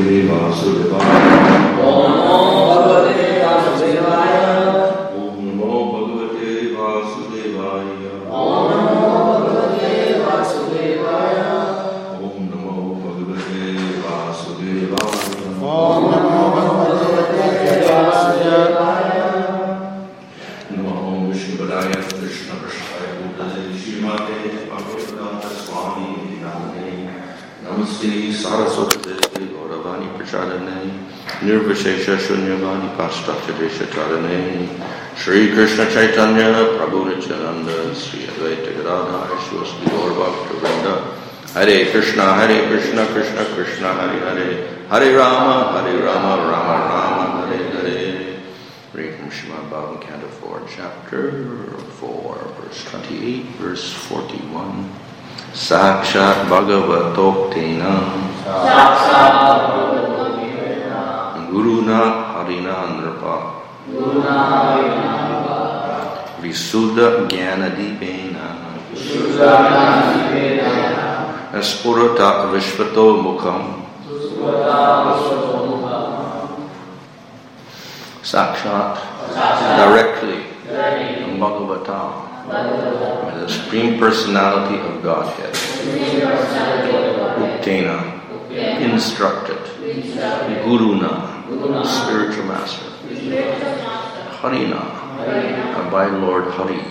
Nirvishesha Shunyavadi Paschatadesha Charane Shri Krishna Chaitanya Prabhu Nityananda Sri Advaita Gadadhar Shivasti Gaur Bhakta Hare Krishna Krishna Krishna Hare Hare Hare Rama Rama Rama Hare Hare. Read from Srimad Bhagavatam Canto 4, Chapter 4, verse 28, verse 41. Sakshat Bhagavatoktena Guruna Harina Nrpa Visuddha Jnanadipena Spurata Vishvato Mukham Sakshat directly Bhagavatam, the Supreme Personality of Godhead, Uktena, instructed, Guruna, spiritual master, Harina, by Lord Hari,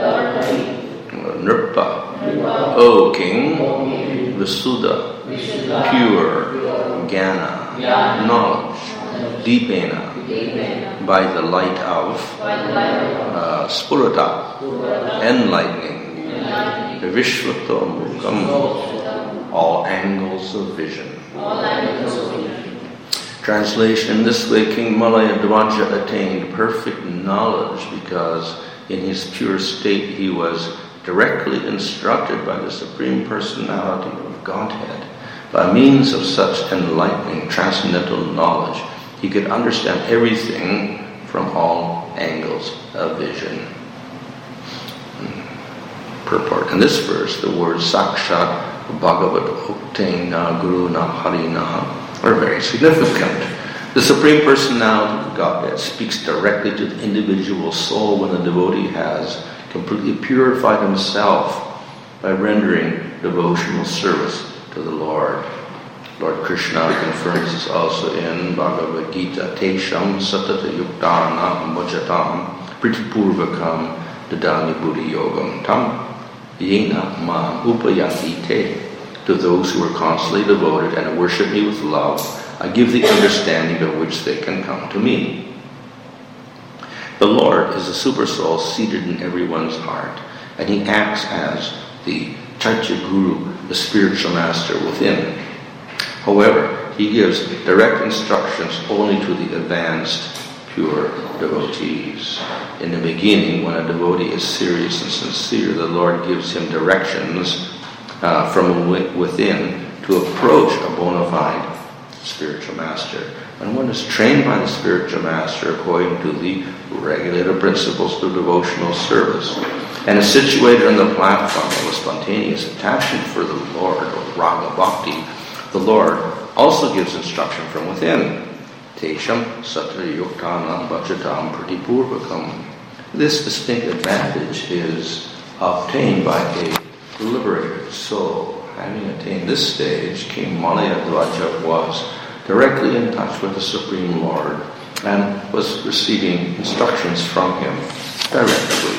Nrpa, O King, Visuddha, pure, Jnana, knowledge, Dipena, by the light of Spurata, enlightening, Vishvato Mukam, all angles of vision. Translation: in this way King Malayadvaja attained perfect knowledge because in his pure state he was directly instructed by the Supreme Personality of Godhead. By means of such enlightening transcendental knowledge, he could understand everything from all angles of vision. Purport. In this verse, the words Sakshat Bhagavatoktena Guruna Harina are very significant. The Supreme Personality of Godhead speaks directly to the individual soul when the devotee has completely purified himself by rendering devotional service to the Lord. Lord Krishna confirms this also in Bhagavad Gita. Tesham satata yuktana mojatam pritipurvakam dadami buddhi yogam tam yena ma upayati te. To those who are constantly devoted and worship me with love, I give the understanding by which they can come to me. The Lord is the super soul seated in everyone's heart, and he acts as the Chaitya Guru, the spiritual master within. However, he gives direct instructions only to the advanced, pure devotees. In the beginning, when a devotee is serious and sincere, the Lord gives him directions from within to approach a bona fide spiritual master. When one is trained by the spiritual master according to the regulated principles of devotional service and is situated on the platform of a spontaneous attachment for the Lord, or Raga Bhakti, the Lord also gives instruction from within. Tesham Satra Yuktanam Bhajatam Pratipurvakam. This distinct advantage is obtained by a liberated soul. Having attained this stage, King Malayadvaja was directly in touch with the Supreme Lord and was receiving instructions from him directly.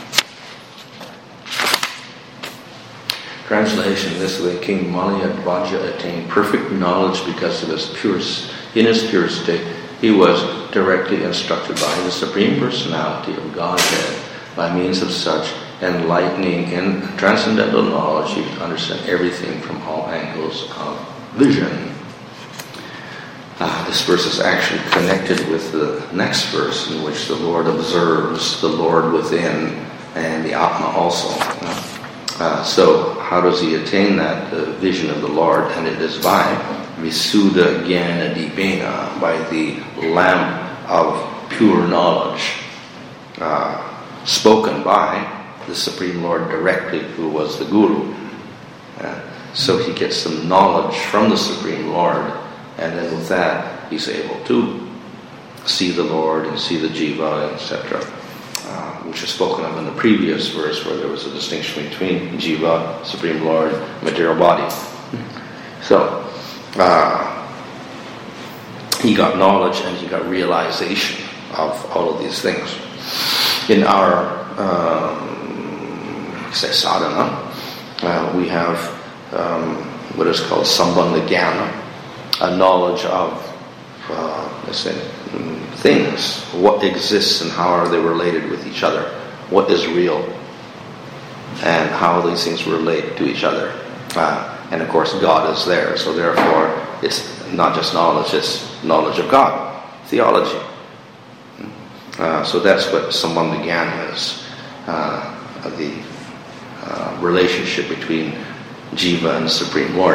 Translation: this way King Malayadvaja attained perfect knowledge because of his in his pure state he was directly instructed by the Supreme Personality of Godhead. By means of such enlightening and transcendental knowledge, he could understand everything from all angles of vision. This verse is actually connected with the next verse, in which the Lord observes the Lord within and the Atma also. So how does he attain that vision of the Lord? And it is by Visuddha Jnanadipena, by the lamp of pure knowledge, spoken by the Supreme Lord directly, who was the Guru. So he gets some knowledge from the Supreme Lord And then with that, he's able to see the Lord and see the jiva, etc., which is spoken of in the previous verse, where there was a distinction between jiva, Supreme Lord, material body. So, he got knowledge and he got realization of all of these things. In our sadhana, we have what is called sambandha jnana, a knowledge of things, what exists and how are they related with each other, what is real, and how these things relate to each other. And of course God is there, so therefore it's not just knowledge, it's knowledge of God, theology. So that's what sambandha jnana is, the relationship between jiva and Supreme Lord.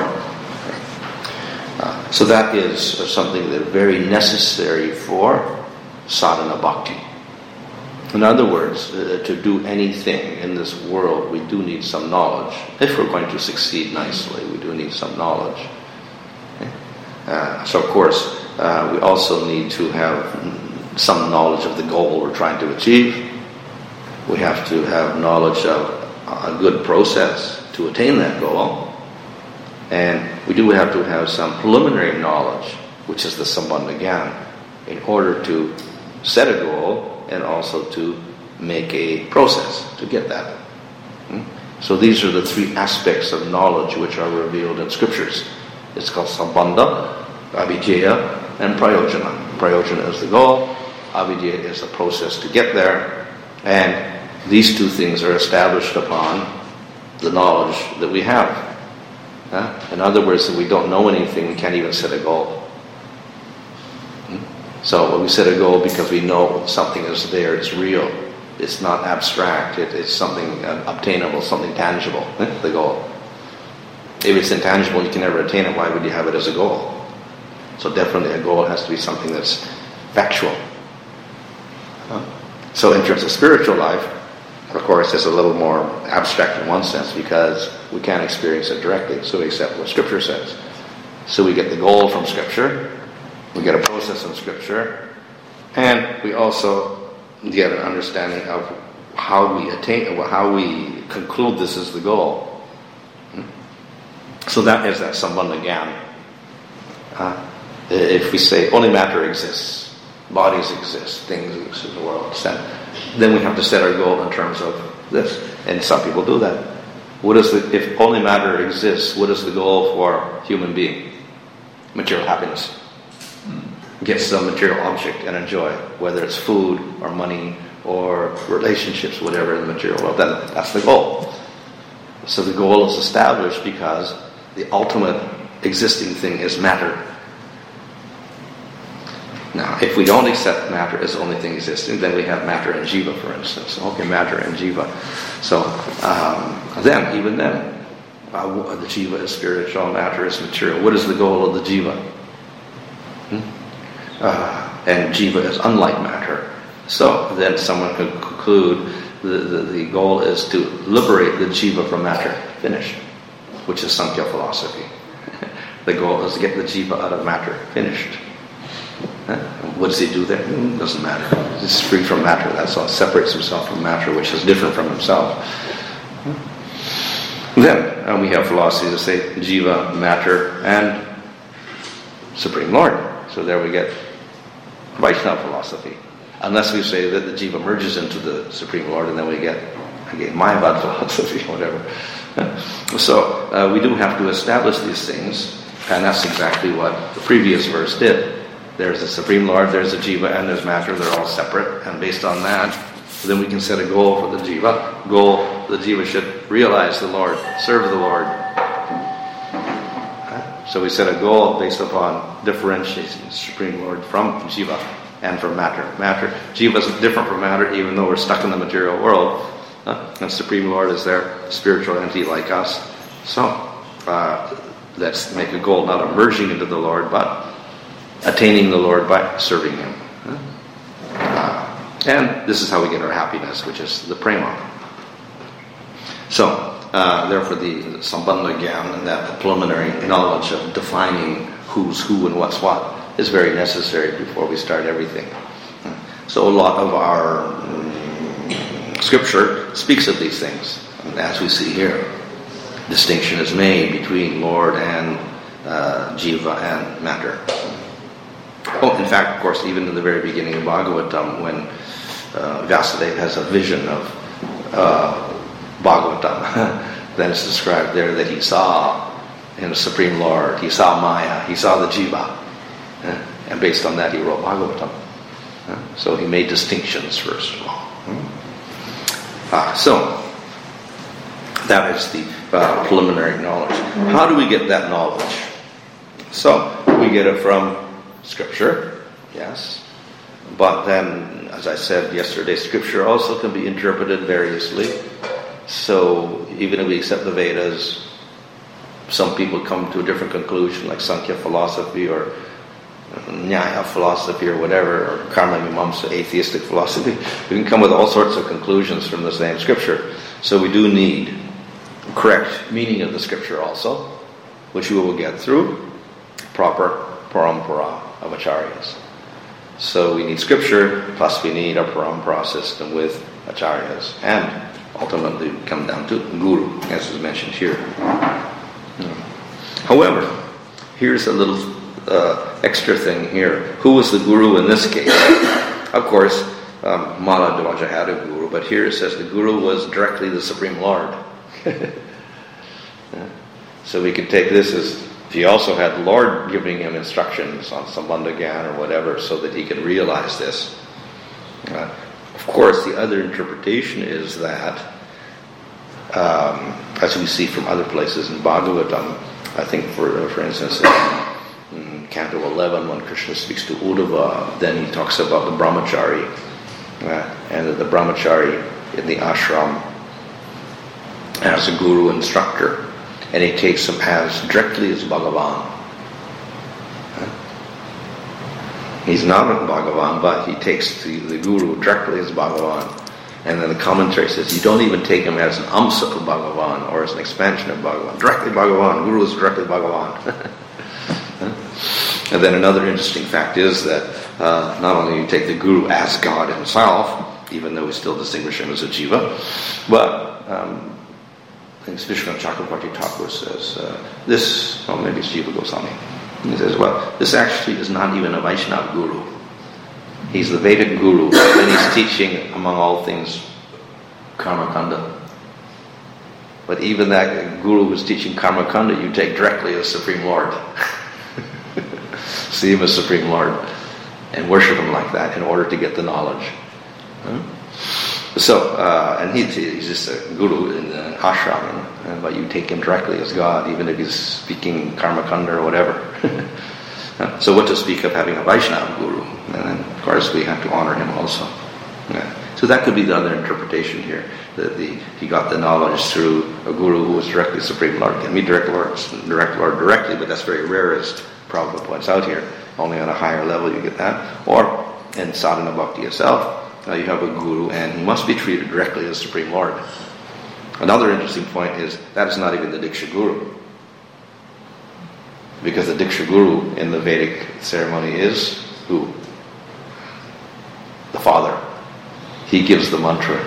So that is something that is very necessary for sadhana bhakti. In other words, to do anything in this world, we do need some knowledge. If we're going to succeed nicely, we do need some knowledge. So of course, we also need to have some knowledge of the goal we're trying to achieve. We have to have knowledge of a good process to attain that goal. And we do have to have some preliminary knowledge, which is the sambandha jnana, in order to set a goal and also to make a process to get that. So these are the three aspects of knowledge which are revealed in scriptures. It's called sambandha, abhijaya, and prayojana. Prayojana is the goal, abhijaya is the process to get there, and these two things are established upon the knowledge that we have. In other words, if we don't know anything, we can't even set a goal. So when we set a goal because we know something is there, it's real, it's not abstract, it's something obtainable, something tangible, the goal. If it's intangible, you can never attain it, why would you have it as a goal? So definitely a goal has to be something that's factual. So in terms of spiritual life, of course, it's a little more abstract in one sense because we can't experience it directly, so we accept what Scripture says. So we get the goal from Scripture, we get a process in Scripture, and we also get an understanding of how we attain, how we conclude this is the goal. So that is that sambandha jnana. If we say only matter exists, bodies exist, things exist in the world, then we have to set our goal in terms of this. And some people do that. If only matter exists, what is the goal for a human being? Material happiness. Get some material object and enjoy, whether it's food or money or relationships, whatever in the material world, then that's the goal. So the goal is established because the ultimate existing thing is matter. Now, if we don't accept matter as the only thing existing, then we have matter and jiva, for instance. Okay, matter and jiva. So even then, the jiva is spiritual, matter is material. What is the goal of the jiva? And jiva is unlike matter. So then someone could conclude the goal is to liberate the jiva from matter. Finished. Which is Sankhya philosophy. The goal is to get the jiva out of matter. Finished. What does he do there? Doesn't matter. He's free from matter. That's all. Separates himself from matter, which is different from himself. Then we have philosophies that say jiva, matter, and Supreme Lord. So there we get Vaishnava philosophy. Unless we say that the jiva merges into the Supreme Lord, and then we get, again, Mayavad philosophy, whatever. So we do have to establish these things, and that's exactly what the previous verse did. There's the Supreme Lord, there's the jiva, and there's matter. They're all separate, and based on that, then we can set a goal for the jiva. The jiva should realize the Lord, serve the Lord. So we set a goal based upon differentiating the Supreme Lord from jiva and from matter. Jiva is different from matter, even though we're stuck in the material world. And Supreme Lord is their spiritual entity like us. So let's make a goal not of merging into the Lord, but attaining the Lord by serving Him. And this is how we get our happiness, which is the prema. So, therefore the sambandha jnana, and that preliminary knowledge of defining who's who and what's what is very necessary before we start everything. So a lot of our scripture speaks of these things. And as we see here, distinction is made between Lord and Jiva and matter. Oh, in fact, of course, even in the very beginning of Bhagavatam, when Vyasadeva has a vision of Bhagavatam, then it's described there that he saw in the Supreme Lord, he saw Maya, he saw the Jiva. And based on that, he wrote Bhagavatam. So he made distinctions first of all. So that is the preliminary knowledge. How do we get that knowledge? So we get it from Scripture, yes. But then, as I said yesterday, Scripture also can be interpreted variously. So even if we accept the Vedas, some people come to a different conclusion, like Sankhya philosophy or Nyaya philosophy or whatever, or Karma Mimamsa, atheistic philosophy. We can come with all sorts of conclusions from the same Scripture. So we do need correct meaning of the Scripture also, which we will get through proper parampara of acharyas. So we need Scripture, plus we need our parampara system with acharyas, and ultimately we come down to Guru, as is mentioned here. However, here's a little extra thing here. Who was the Guru in this case? Of course, Maladwaja had a Guru, but here it says the Guru was directly the Supreme Lord. So we could take this as he also had the Lord giving him instructions on Sambandha Gyan or whatever so that he could realize this. Of course, the other interpretation is that, as we see from other places in Bhagavatam, I think for instance in Canto 11 when Krishna speaks to Uddhava, then he talks about the brahmachari, and that the brahmachari in the ashram as a guru instructor, and he takes him as directly as Bhagavan. He's not a Bhagavan, but he takes the guru directly as Bhagavan. And then the commentary says you don't even take him as an amsa of Bhagavan or as an expansion of Bhagavan. Directly Bhagavan. Guru is directly Bhagavan. And then another interesting fact is that not only you take the guru as God himself, even though we still distinguish him as a jiva, but I think Vishwanath Chakravarti Thakur says this, or maybe it's Jiva Goswami. He says, well, this actually is not even a Vaishnava guru. He's the Vedic guru, and he's teaching, among all things, Karma Kanda. But even that guru who's teaching Karma Kanda, you take directly as Supreme Lord. See him as Supreme Lord, and worship him like that in order to get the knowledge. So, and he's just a guru in the ashram, but you take him directly as God, even if he's speaking Karma Kanda or whatever. So what to speak of having a Vaishnava guru? And then, of course, we have to honor him also. So that could be the other interpretation here, that he got the knowledge through a guru who was directly Supreme Lord. Can be direct Lord directly, but that's very rare, as Prabhupada points out here. Only on a higher level you get that. Or in sadhana bhakti itself, you have a guru, and he must be treated directly as Supreme Lord. Another interesting point is that is not even the Diksha Guru. Because the Diksha Guru in the Vedic ceremony is who? The father. He gives the mantra.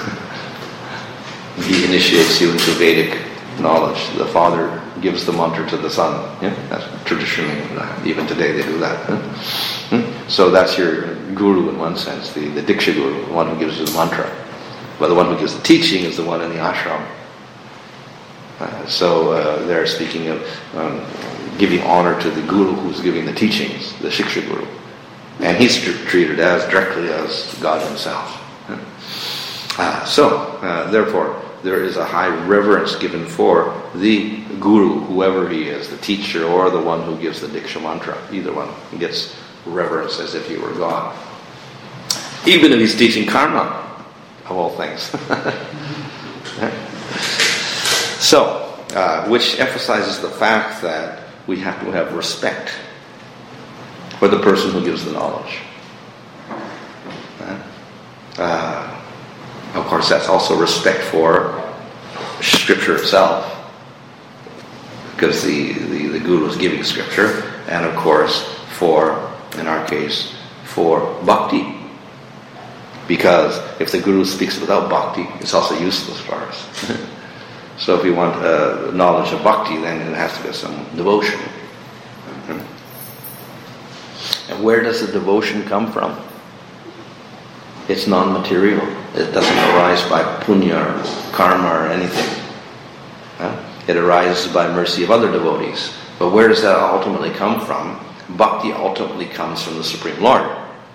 He initiates you into Vedic knowledge. The father gives the mantra to the son. Yeah? That's traditionally, even today they do that. So that's your guru in one sense, the Diksha Guru, the one who gives you the mantra. But the one who gives the teaching is the one in the ashram. So they're speaking of giving honor to the guru who's giving the teachings, the Shiksha Guru. And he's treated as directly as God himself. Therefore, there is a high reverence given for the guru, whoever he is, the teacher or the one who gives the Diksha mantra. Either one gets reverence as if he were God. Even if he's teaching karma, of all things. Which emphasizes the fact that we have to have respect for the person who gives the knowledge. Of course, that's also respect for Scripture itself. because the Guru is giving scripture, and of course in our case, for bhakti. Because if the Guru speaks without bhakti, it's also useless for us. So if we want knowledge of bhakti, then it has to be some devotion. And where does the devotion come from? It's non-material. It doesn't arise by punya or karma or anything. It arises by mercy of other devotees. But where does that ultimately come from? Bhakti ultimately comes from the Supreme Lord.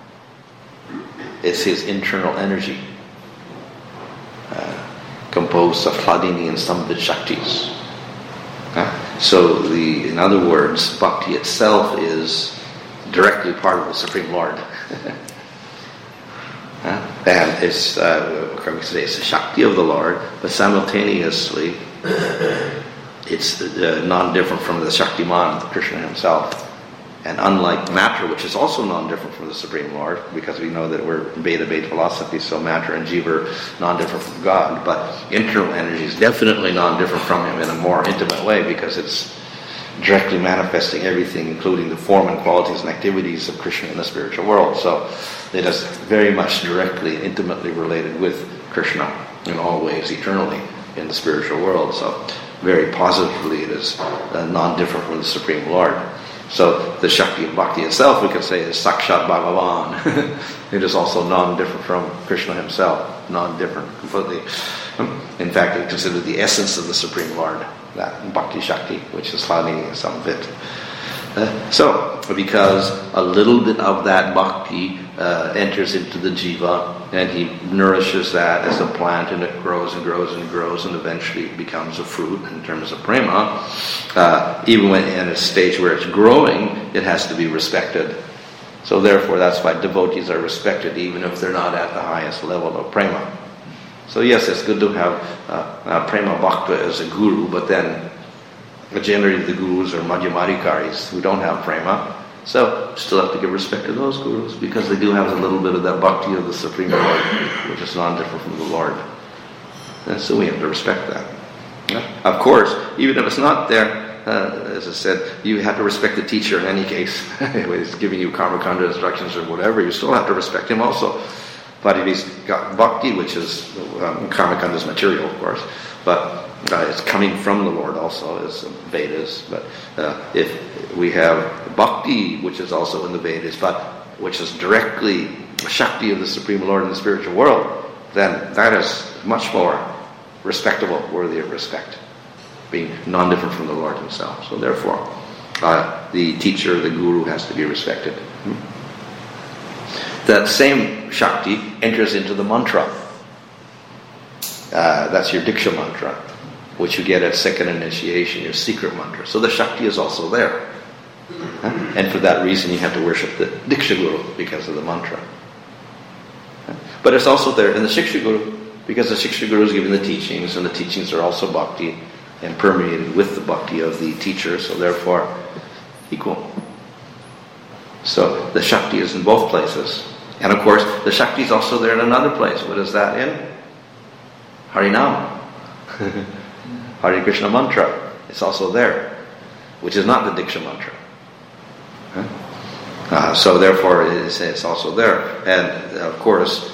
It's His internal energy, composed of Hladini and Samvit Shaktis. So in other words, bhakti itself is directly part of the Supreme Lord. And it's, it's the Shakti of the Lord, but simultaneously it's non-different from the Shaktiman, Krishna himself. And unlike matter, which is also non-different from the Supreme Lord, because we know that we're Beta philosophy, so matter and jiva are non-different from God, but internal energy is definitely non-different from Him in a more intimate way, because it's directly manifesting everything, including the form and qualities and activities of Krishna in the spiritual world. So it is very much directly, intimately related with Krishna in all ways, eternally, in the spiritual world. So very positively it is non-different from the Supreme Lord. So the Shakti of Bhakti itself, we could say, is Sakshat Bhagavan. It is also non-different from Krishna himself, non-different completely. In fact, it's considered the essence of the Supreme Lord, that Bhakti Shakti, which is Hladini and Samvit. So, because a little bit of that Bhakti enters into the jiva, and he nourishes that as a plant, and it grows and grows and grows, and eventually it becomes a fruit in terms of prema. Even when in a stage where it's growing, it has to be respected. So therefore, that's why devotees are respected, even if they're not at the highest level of prema. So yes, it's good to have prema bhakta as a guru, but then generally the gurus are madhyamadikaris who don't have prema. So still have to give respect to those gurus, because they do have a little bit of that bhakti of the Supreme Lord, which is non-different from the Lord. And so we have to respect that. Of course, even if it's not there, as I said, you have to respect the teacher in any case. He's giving you karmakanda instructions or whatever, you still have to respect him also. But if he's got bhakti, which is karmakanda's material, of course, but it's coming from the Lord also, as Vedas. But if we have bhakti, which is also in the Vedas, but which is directly Shakti of the Supreme Lord in the spiritual world, then that is much more respectable, worthy of respect, being non-different from the Lord himself. So therefore, the teacher, the guru, has to be respected. That same Shakti enters into the mantra. That's your Diksha mantra, which you get at second initiation, your secret mantra. So the Shakti is also there. And for that reason you have to worship the Diksha Guru, because of the mantra. But it's also there in the Shiksha Guru, because the Shiksha Guru is giving the teachings, and the teachings are also bhakti and permeated with the bhakti of the teacher, so therefore equal. So the Shakti is in both places. And of course, the Shakti is also there in another place. What is that in? Harinam. Hare Krishna mantra. It's also there, which is not the Diksha mantra. So therefore, it's also there. And of course,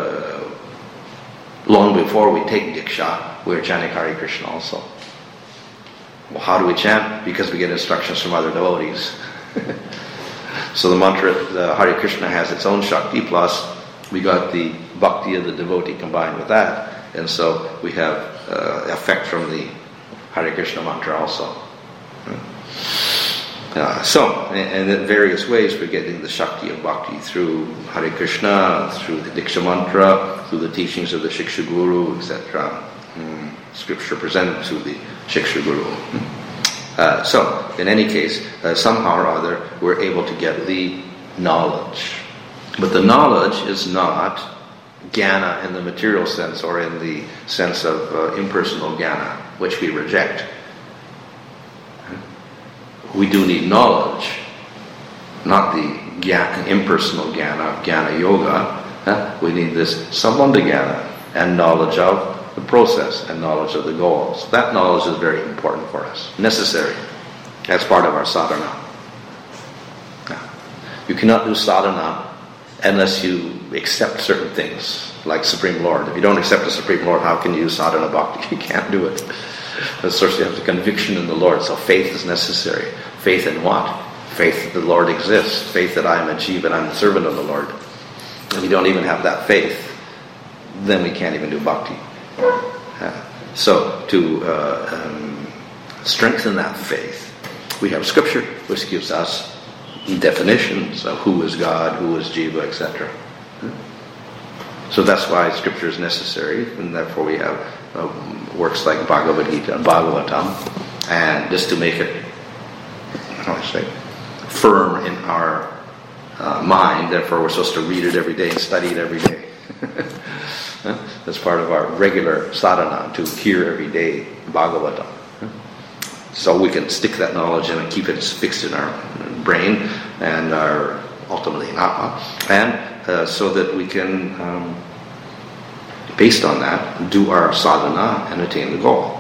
long before we take Diksha, we're chanting Hare Krishna also. Well, how do we chant? Because we get instructions from other devotees. So the mantra, the Hare Krishna, has its own Shakti, plus we got the bhakti of the devotee combined with that. And so we have effect from the Hare Krishna mantra also. And in various ways we're getting the Shakti of bhakti through Hare Krishna, through the Diksha mantra, through the teachings of the Shiksha Guru, etc. Scripture presented to the Shiksha Guru. So, in any case, somehow or other, we're able to get the knowledge. But the knowledge is not jnana in the material sense, or in the sense of impersonal jnana, which we reject. We do need knowledge, not the impersonal jnana of jnana yoga. We need this sambandha jnana, and knowledge of the process and knowledge of the goal. So that knowledge is very important for us, necessary. That's part of our sadhana. You cannot do sadhana unless you accept certain things, like Supreme Lord. If you don't accept the Supreme Lord, how can you do sadhana bhakti? You can't do it. Of course, you have the conviction in the Lord, so faith is necessary. Faith in what? Faith that the Lord exists. Faith that I am a jiva and I'm the servant of the Lord. If you don't even have that faith, then we can't even do bhakti. So, to strengthen that faith, we have scripture, which gives us definitions of who is God, who is jiva, etc. So that's why scripture is necessary, and therefore we have works like Bhagavad Gita and Bhagavatam, and just to make it, how do I say, firm in our mind. Therefore, we're supposed to read it every day and study it every day. That's part of our regular sadhana, to hear every day Bhagavatam. So we can stick that knowledge in and keep it fixed in our brain and our ultimately in Atma, and so that we can, based on that, do our sadhana and attain the goal.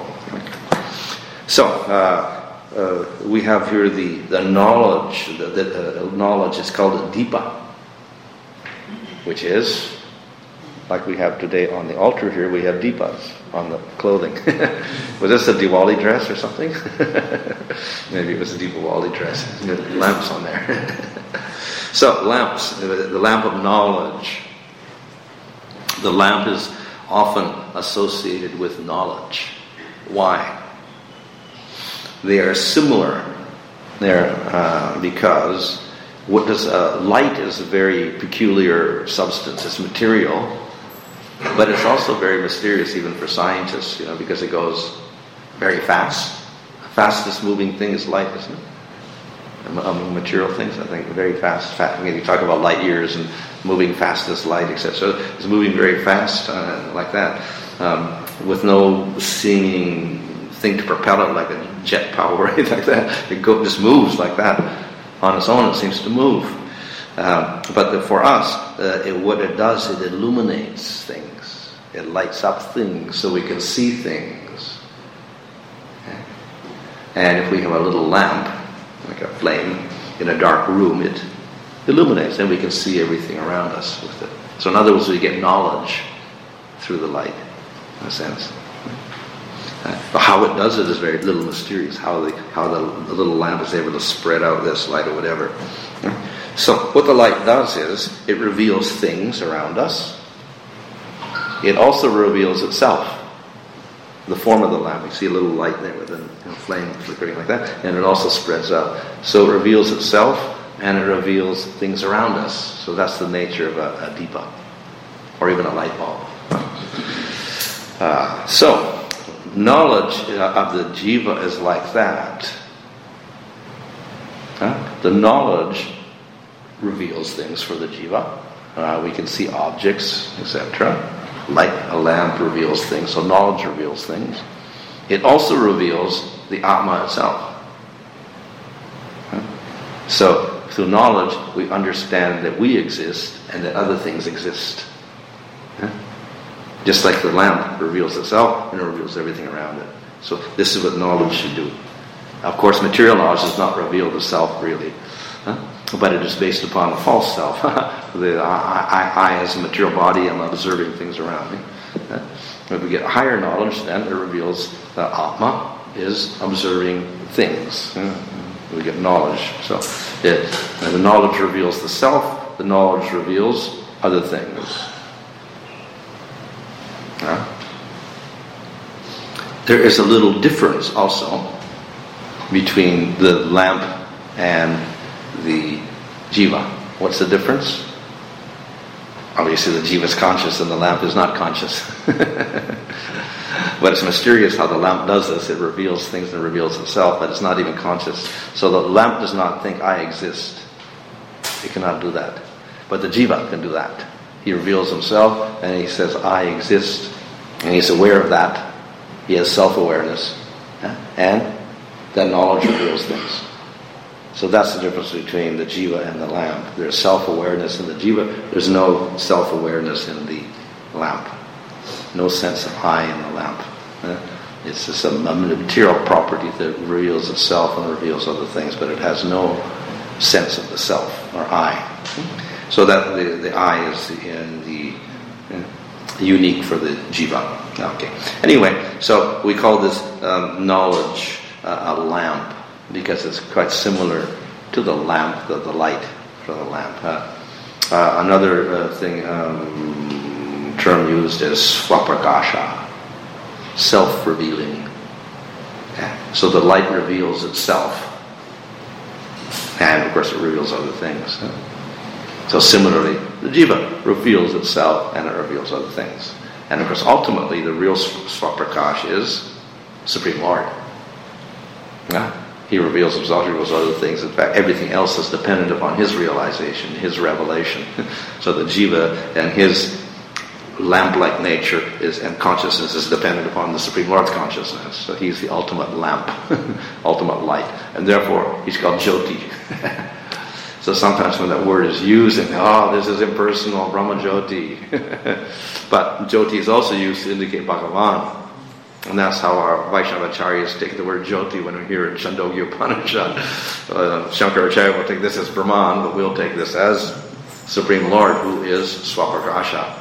So we have here the knowledge. The knowledge is called Deepa, which is, like we have today on the altar here, we have Deepas on the clothing. Was this a Diwali dress or something? Maybe it was a Diwali dress. Lamps on there. So, lamps, the lamp of knowledge. The lamp is often associated with knowledge. Why? They are similar there because what does light is a very peculiar substance. It's material, but it's also very mysterious even for scientists, because it goes very fast. The fastest moving thing is light, isn't it? Among material things, I think very fast. You talk about light years and moving fast as light, etc. So it's moving very fast like that, with no seeming thing to propel it like a jet power or anything like that. It just moves like that on its own. It seems to move. But for us, what it does, it illuminates things. It lights up things so we can see things. Okay? And if we have a little lamp, like a flame, in a dark room, it illuminates, and we can see everything around us with it. So in other words, we get knowledge through the light, in a sense. But how it does it is very little mysterious, how the little lamp is able to spread out this light or whatever. So what the light does is, it reveals things around us. It also reveals itself. The form of the lamp, you see a little light there with a flame flickering like that, and it also spreads out. So it reveals itself, and it reveals things around us. So that's the nature of a deepa, or even a light bulb. So knowledge of the jiva is like that. The knowledge reveals things for the jiva. We can see objects, etc. Like a lamp reveals things, so knowledge reveals things. It also reveals the Atma itself. So through knowledge, we understand that we exist and that other things exist. Just like the lamp reveals itself and it reveals everything around it. So this is what knowledge should do. Of course, material knowledge does not reveal the self really. But it is based upon a false self. I as a material body, am observing things around me. If we get higher knowledge, then it reveals that Atma is observing things. We get knowledge. So the knowledge reveals the self, the knowledge reveals other things. There is a little difference also between the lamp and the jiva. What's the difference? Obviously the jiva is conscious and the lamp is not conscious. But it's mysterious how the lamp does this. It reveals things and reveals itself, but it's not even conscious. So the lamp does not think, I exist. It cannot do that. But the jiva can do that. He reveals himself and he says, I exist. And he's aware of that. He has self-awareness. And that knowledge reveals things. So that's the difference between the jiva and the lamp. There's self-awareness in the jiva. There's no self-awareness in the lamp. no sense of I in the lamp. It's just a material property that reveals itself and reveals other things, but it has no sense of the self or I. So that the I is unique for the jiva. Okay. Anyway, so we call this knowledge a lamp because it's quite similar to the lamp, the light for the lamp. Another term used is swaprakasha, self-revealing. So the light reveals itself, and of course it reveals other things. So similarly, the jiva reveals itself and it reveals other things. And of course, ultimately, the real Swaprakash is Supreme Lord. He reveals himself, he reveals other things. In fact, everything else is dependent upon his realization, his revelation. So the jiva and his lamp-like nature and consciousness is dependent upon the Supreme Lord's consciousness. So he's the ultimate lamp, ultimate light. And therefore, he's called Jyoti. So sometimes when that word is used, and this is impersonal, Brahma Jyoti. But Jyoti is also used to indicate Bhagavan. And that's how our Vaishnavacharyas take the word Jyoti when we hear it in Chandogya Upanishad. Shankaracharya will take this as Brahman, but we'll take this as Supreme Lord, who is Swaprakasha.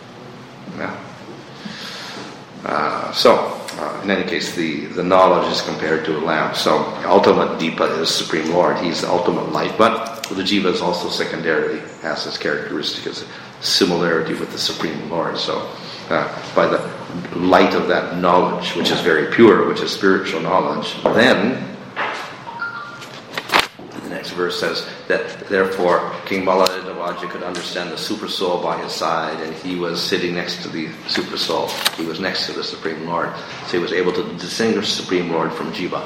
In any case, the knowledge is compared to a lamp. So, ultimate Deepa is Supreme Lord. He's the ultimate light. But the jiva is also secondarily has this characteristic as similarity with the Supreme Lord. So, by the light of that knowledge, which is very pure, which is spiritual knowledge, then the next verse says that therefore King Baladevajja could understand the Super Soul by his side, and he was sitting next to the Super Soul. He was next to the Supreme Lord. So he was able to distinguish Supreme Lord from jiva.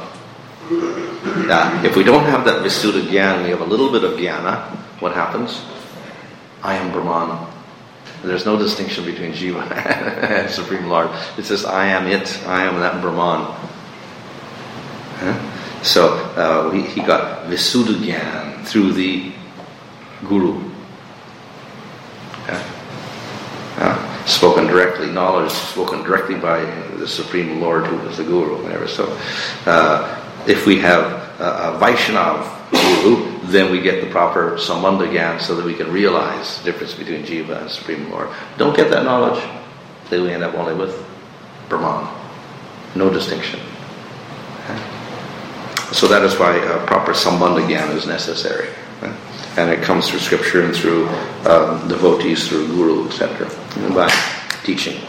If we don't have that Visuddha Jnana, we have a little bit of jnana, what happens? I am Brahman. There's no distinction between jiva and Supreme Lord. It's just I am it. I am that Brahman. So he got Visuddha Jnana through the Guru. Spoken directly, knowledge spoken directly by the Supreme Lord who is the Guru. Whatever. So if we have a Vaishnava Guru, then we get the proper Sambandha Jnana so that we can realize the difference between Jiva and Supreme Lord. Don't get that knowledge, then we end up only with Brahman. No distinction. So that is why proper Sambandha Jnana is necessary. And it comes through scripture and through devotees, through Guru, etc. And by teaching.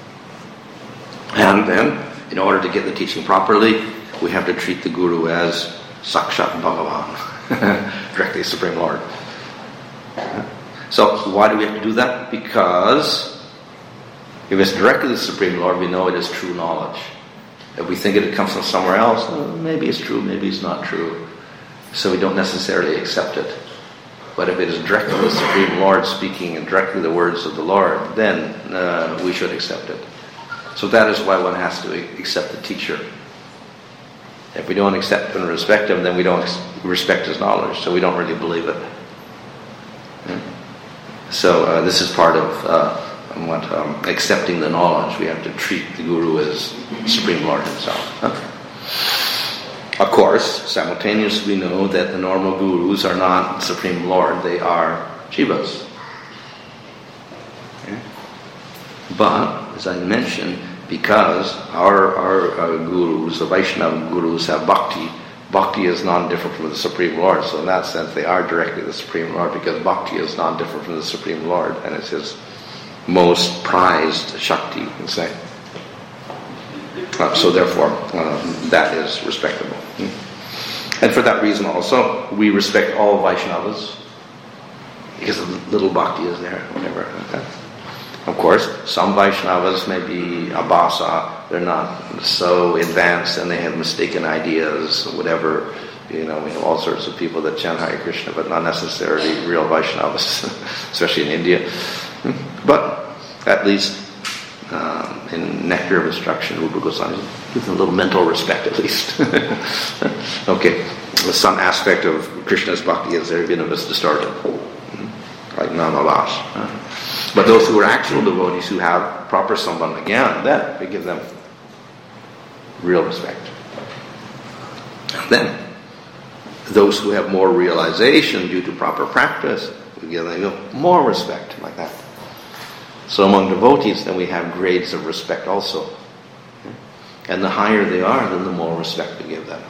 And then, in order to get the teaching properly, we have to treat the Guru as Sakshat Bhagavan, directly Supreme Lord. So why do we have to do that? Because if it's directly the Supreme Lord, we know it is true knowledge. If we think it comes from somewhere else, maybe it's true, maybe it's not true. So we don't necessarily accept it. But if it is directly the Supreme Lord speaking and directly the words of the Lord, then we should accept it. So that is why one has to accept the teacher. If we don't accept and respect him, then we don't respect his knowledge, so we don't really believe it. So this is part of accepting the knowledge. We have to treat the Guru as Supreme Lord himself. Of course, simultaneously we know that the normal Gurus are not Supreme Lord, they are Jivas. But, as I mentioned, because our Gurus, the Vaishnava Gurus, have Bhakti, Bhakti is non-different from the Supreme Lord. So in that sense, they are directly the Supreme Lord because Bhakti is non-different from the Supreme Lord, and it's his most prized Shakti, you can say. So therefore, that is respectable. And for that reason also, we respect all Vaishnavas because a little Bhakti is there, whatever. Okay. Of course, some Vaishnavas may be abhasa, they're not so advanced and they have mistaken ideas, whatever. You know, we have all sorts of people that chant Hare Krishna, but not necessarily real Vaishnavas, especially in India. But at least in Nectar of Instruction, Rupa Goswami gives them a little mental respect at least. Okay, some aspect of Krishna's bhakti is there been of us distorted, like Namavas. But those who are actual devotees who have proper sambandha jnana, then we give them real respect. And then those who have more realization due to proper practice, we give them more respect, like that. So among devotees, then we have grades of respect also. And the higher they are, then the more respect we give them.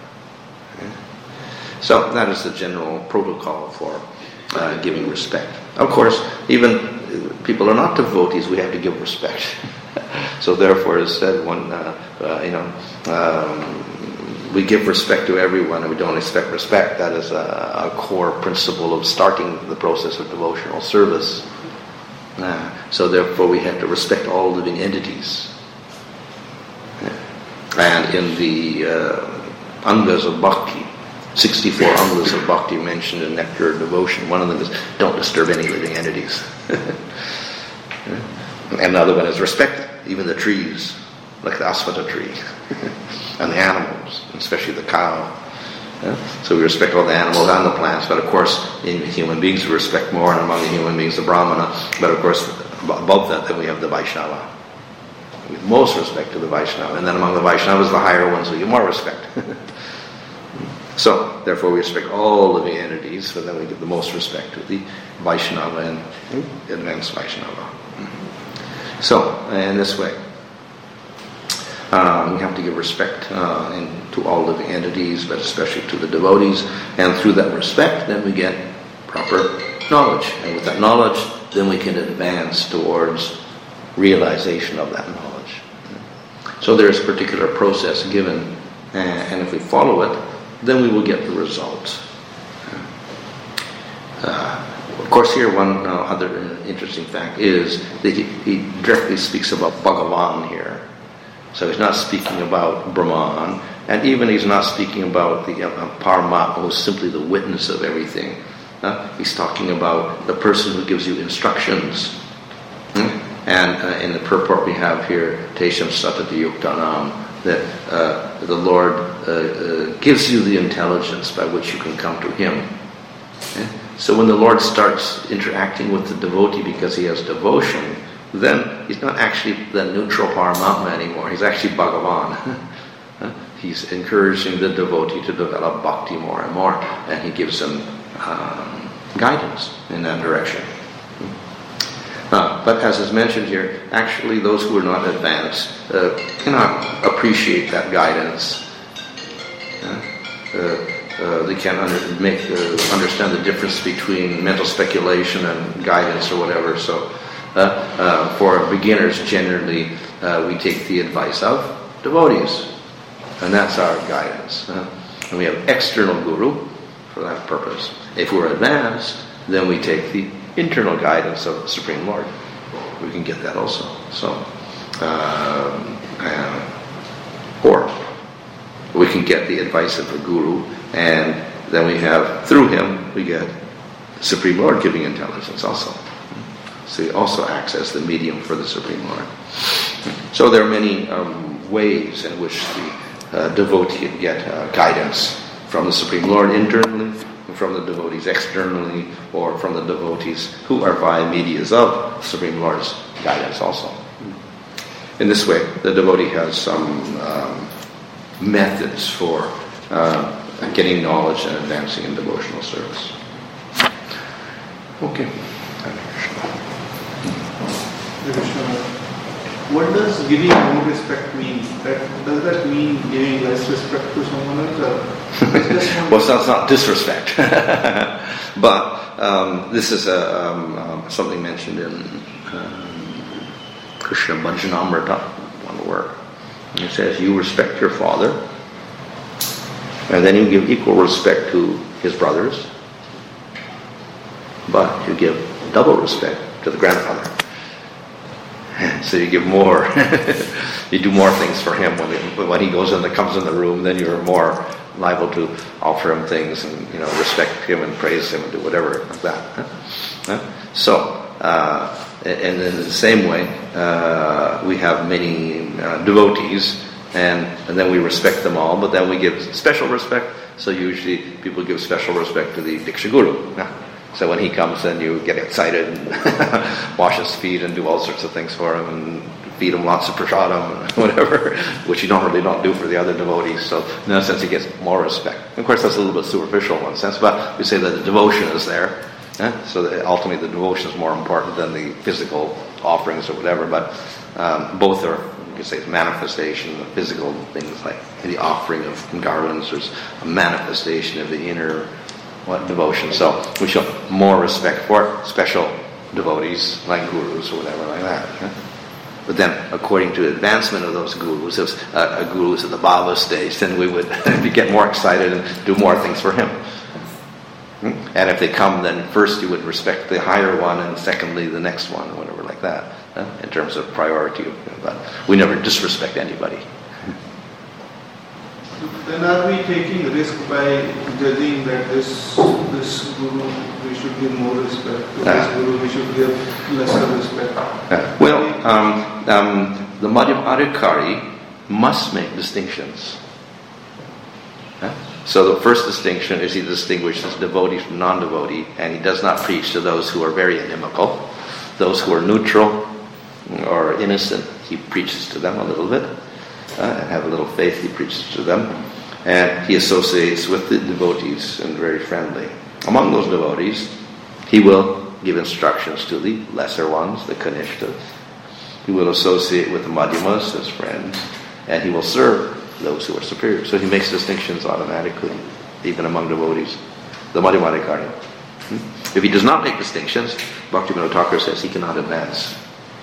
So that is the general protocol for giving respect. Of course, even people who are not devotees, we have to give respect. So therefore, it's said we give respect to everyone and we don't expect respect. That is a core principle of starting the process of devotional service. So therefore, we have to respect all living entities. And in the Angas of Bhakti, 64 Angas of Bhakti mentioned in Nectar of Devotion, one of them is, don't disturb any living entities. And another one is respect even the trees, like the aswata tree, and the animals, especially the cow. So we respect all the animals and the plants, but of course in human beings we respect more, and among the human beings the Brahmana, but of course above that then we have the Vaishnava. We give most respect to the Vaishnava, and then among the Vaishnavas the higher ones we give more respect. So therefore we respect all living entities, but then we give the most respect to the Vaishnava and advanced Vaishnava. So in this way we have to give respect to all living entities, but especially to the devotees. And through that respect, then we get proper knowledge. And with that knowledge, then we can advance towards realization of that knowledge. So there is a particular process given, and if we follow it, then we will get the result. Of course, here one other interesting fact is that he directly speaks about Bhagavan here. So he's not speaking about Brahman, and even he's not speaking about the Paramatma, who's simply the witness of everything. He's talking about the person who gives you instructions. And in the purport we have here, Tesham Satati Yuktanam, that the Lord gives you the intelligence by which you can come to Him. So when the Lord starts interacting with the devotee because he has devotion, then he's not actually the neutral Paramatma anymore. He's actually Bhagavan. He's encouraging the devotee to develop bhakti more and more, and he gives him guidance in that direction. But as is mentioned here, actually those who are not advanced cannot appreciate that guidance. They can't understand the difference between mental speculation and guidance or whatever. So for beginners, generally, we take the advice of devotees. And that's our guidance. And we have external guru for that purpose. If we're advanced, then we take the internal guidance of the Supreme Lord. We can get that also. So, or we can get the advice of the guru, and then we have, through him, we get the Supreme Lord giving intelligence also. So he also acts as the medium for the Supreme Lord. So there are many ways in which the devotee can get guidance from the Supreme Lord internally, from the devotees externally, or from the devotees who are via medias of the Supreme Lord's guidance also. In this way, the devotee has some methods for getting knowledge and advancing in devotional service. Okay. What does giving more respect mean? Does that mean giving less respect to someone else? Well, that's not disrespect. But this is something mentioned in Krishna Bhajanamrita, one word. It says, you respect your father, and then you give equal respect to his brothers, but you give double respect to the grandfather. So you give more, you do more things for him when he comes in the room. Then you're more liable to offer him things and respect him and praise him and do whatever like that. So, and in the same way, we have many devotees, and then we respect them all. But then we give special respect. So usually people give special respect to the Diksha Guru. So when he comes, then you get excited and wash his feet and do all sorts of things for him and feed him lots of prasadam and whatever, which you normally don't do for the other devotees. So in that sense, he gets more respect. Of course, that's a little bit superficial in one sense, but we say that the devotion is there. So that ultimately the devotion is more important than the physical offerings or whatever, but both are, you could say, manifestation of physical things like the offering of garlands. There's a manifestation of the inner devotion. So we show more respect for special devotees like gurus or whatever like that. But then, according to the advancement of those gurus, if a guru is at the bhava stage, then we would get more excited and do more things for him. And if they come, then first you would respect the higher one, and secondly the next one, or whatever like that, in terms of priority. But we never disrespect anybody. Then are we taking risk by judging that this guru we should give more respect, to this guru we should give lesser respect? The Madhyamadikari must make distinctions. So the first distinction is he distinguishes devotee from non-devotee, and he does not preach to those who are very inimical. Those who are neutral or innocent, he preaches to them a little bit. And have a little faith, he preaches to them. And he associates with the devotees and very friendly. Among those devotees, he will give instructions to the lesser ones, the kanishtas. He will associate with the madhyamas as friends, and he will serve those who are superior. So he makes distinctions automatically, even among devotees. The Madhyamadikari. If he does not make distinctions, Bhaktivinoda Thakur says he cannot advance.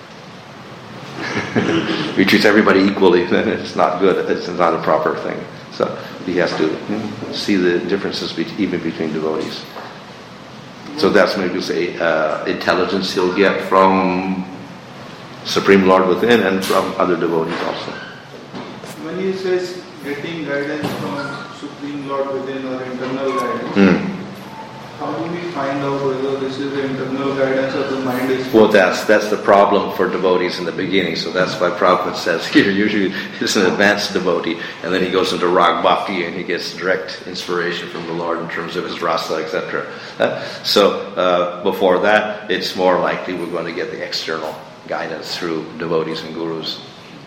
If he treats everybody equally, then it's not good. It's not a proper thing. So he has to see the differences even between devotees. So that's maybe you say intelligence he'll get from Supreme Lord within and from other devotees also. When he says getting guidance from Supreme Lord within or internal guidance, how do we find out whether this is the internal guidance or the mind is... Well, that's the problem for devotees in the beginning. So that's why Prabhupada says here, usually it's an advanced devotee, and then he goes into Rag Bhakti and he gets direct inspiration from the Lord in terms of his rasa, etc. So before that, it's more likely we're going to get the external guidance through devotees and gurus.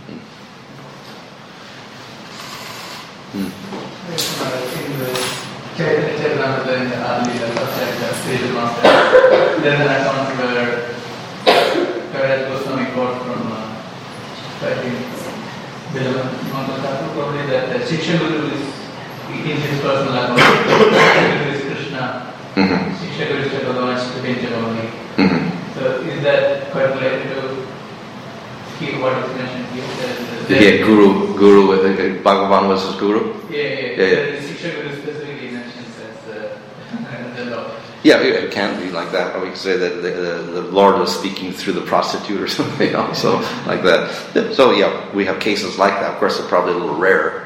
Chaitanya Charitamrita in the early spiritual master. There's an account where Kaviraj Goswami got from, I think, Bilavan Thakur, probably that Shiksha Guru is in his personal account. Shiksha Guru is Krishna. Shiksha Guru is Bhagavan Shiksha. So is that quite related to what is mentioned here? Yeah, Guru, Bhagavan was his guru? Yeah. Shiksha Guru specifically mentions as the law. Yeah, it can be like that. Or we could say that the Lord was speaking through the prostitute or something also like that. So yeah, we have cases like that. Of course, they're probably a little rarer.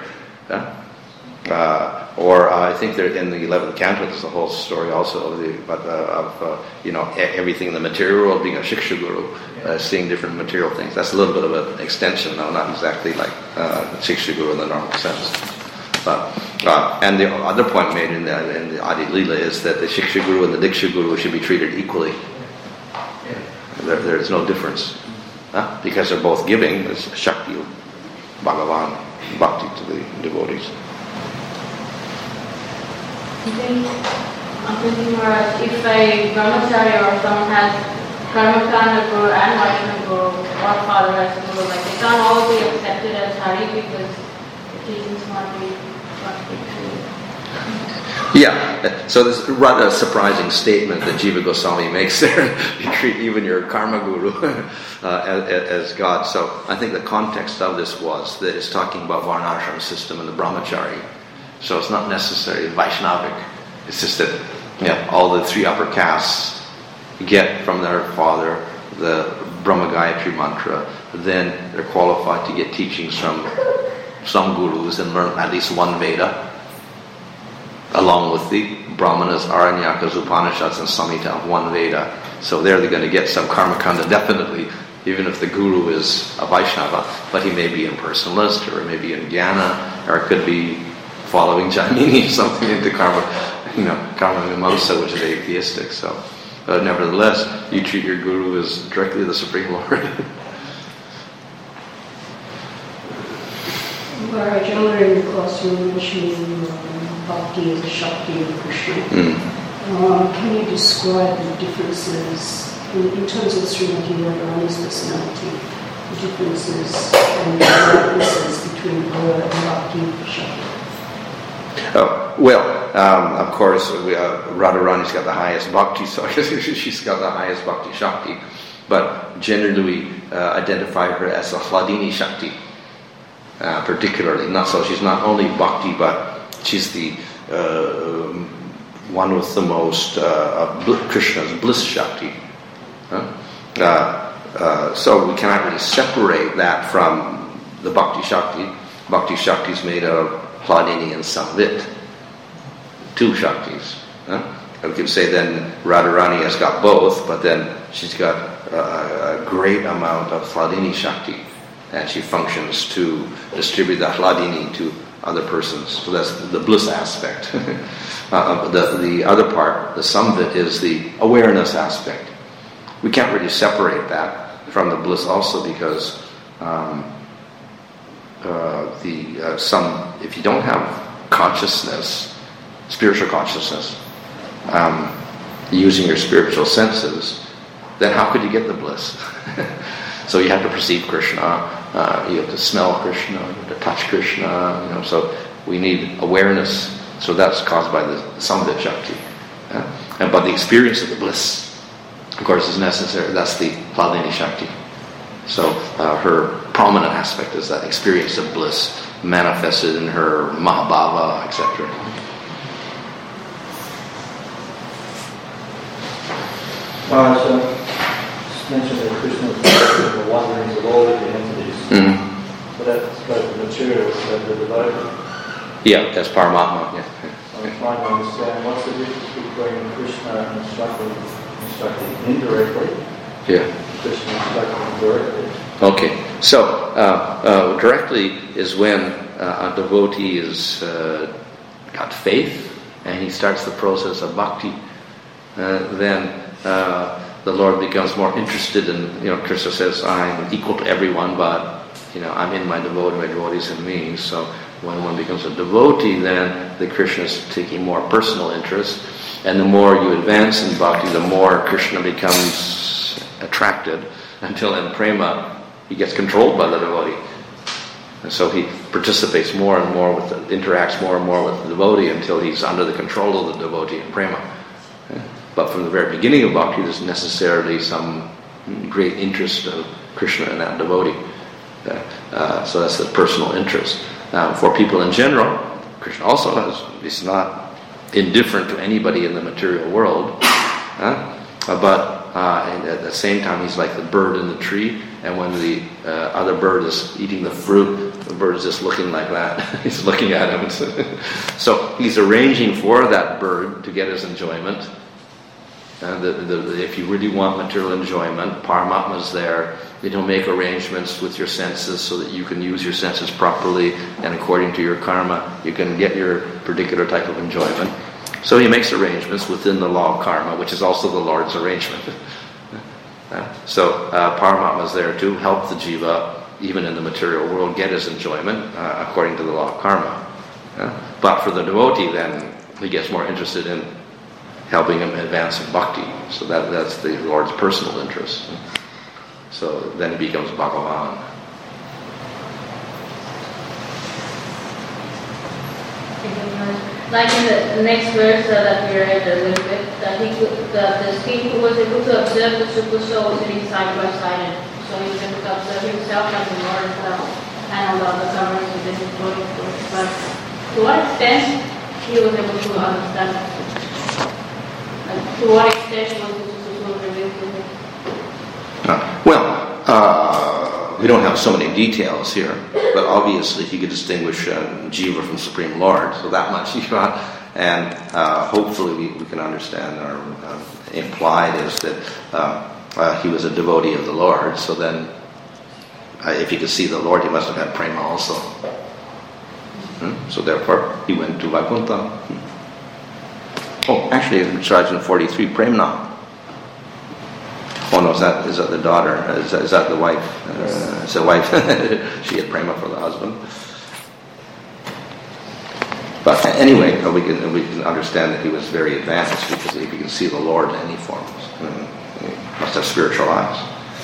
Or I think there in the 11th canto there's a whole story also of everything in the material world being a Shiksha Guru, seeing different material things. That's a little bit of an extension, though, not exactly like Shiksha Guru in the normal sense. And the other point made in the Adi Leela is that the Shiksha Guru and the Diksha Guru should be treated equally. There is no difference. Because they're both giving this Shakti, Bhagavan, Bhakti to the devotees. I think, if a brahmachari or someone has Karmakanda Guru and Vaishnava Guru or Father as Guru, like they can't all be accepted as Hari because the teachings might be true. Yeah, so this is rather a surprising statement that Jiva Goswami makes there. You treat even your Karma Guru as God. So I think the context of this was that it's talking about Varnashram system and the brahmachari. So it's not necessarily Vaishnavic. It's just that all the three upper castes get from their father the Brahma Gayatri mantra. Then they're qualified to get teachings from some gurus and learn at least one Veda, along with the Brahmanas, Aranyakas, Upanishads, and Samhita of one Veda. So there they're going to get some Karmakanda, definitely, even if the guru is a Vaishnava, but he may be impersonalist, or maybe in Jnana, or it could be following Jaimini or something into karma mimamsa, which is atheistic. So, but nevertheless, you treat your guru as directly the Supreme Lord. Maharaj, earlier in the class you were mentioning Bhakti as a Shakti of Krishna. Can you describe the differences in terms of Srimati Radharani's personality, the differences and the differences between her and Bhakti and Shakti? Of course, Radharani's got the highest Bhakti, so she's got the highest Bhakti Shakti. But generally we identify her as a Hladini Shakti, particularly. She's not only Bhakti, but she's the one with the most Krishna's bliss Shakti. So we cannot really separate that from the Bhakti Shakti. Bhakti Shakti is made of Hladini and Samvit, two Shaktis. We could say then Radharani has got both, but then she's got a great amount of Hladini Shakti, and she functions to distribute the Hladini to other persons. So that's the bliss aspect. The other part, the Samvit, is the awareness aspect. We can't really separate that from the bliss also, because if you don't have consciousness, spiritual consciousness, using your spiritual senses, then how could you get the bliss? So you have to perceive Krishna, you have to smell Krishna, you have to touch Krishna, so we need awareness. So that's caused by the Samvit Shakti. But the experience of the bliss, of course, is necessary. That's the Hladini Shakti. So her prominent aspect is that experience of bliss manifested in her Mahabhava, etc. Maharaj just mentioned that Krishna is the wanderings of all living entities. But that's like the material, like the devotee. Yeah, that's Paramatma. Yeah. I'm trying to understand what's the difference between Krishna instructing indirectly. Yeah. Krishna instructing directly. Okay, so directly is when a devotee is got faith and he starts the process of bhakti. Then the Lord becomes more interested in, Krishna says, I'm equal to everyone, but I'm in my devotees in me. So when one becomes a devotee, then the Krishna is taking more personal interest, and the more you advance in bhakti, the more Krishna becomes attracted, until in prema he gets controlled by the devotee. And so he participates more and more interacts more and more with the devotee until he's under the control of the devotee in prema. But from the very beginning of bhakti, there's necessarily some great interest of Krishna in that devotee. So that's the personal interest. For people in general, Krishna also is not indifferent to anybody in the material world. But at the same time, he's like the bird in the tree, and when the other bird is eating the fruit, the bird is just looking like that. He's looking at him. So he's arranging for that bird to get his enjoyment. If you really want material enjoyment, Paramatma is there. Make arrangements with your senses so that you can use your senses properly, and according to your karma, you can get your particular type of enjoyment. So he makes arrangements within the law of karma, which is also the Lord's arrangement. So Paramatma is there to help the jiva, even in the material world, get his enjoyment according to the law of karma. But for the devotee, then, he gets more interested in helping him advance in bhakti. So that's the Lord's personal interest. So then he becomes Bhagavan. Like in the next verse that we read a little bit, that the king who was able to observe the Super Soul was sitting side by side, so he was able to observe himself and the Lord and all the other governors within his body. But to what extent he was able to understand? Like, to what extent was the Super Soul revealed to him? We don't have so many details here, but obviously he could distinguish Jiva from Supreme Lord, so that much he got. And hopefully we can understand, or implied is that he was a devotee of the Lord, so then if he could see the Lord, he must have had prema also. So therefore, he went to Vaikuntha. Oh, actually, it starts in 43, Premna. Oh no, is that the daughter? Is that the wife? It's the wife. She had prema for the husband. But anyway, we can understand that he was very advanced because he can see the Lord in any form. He must have spiritual eyes.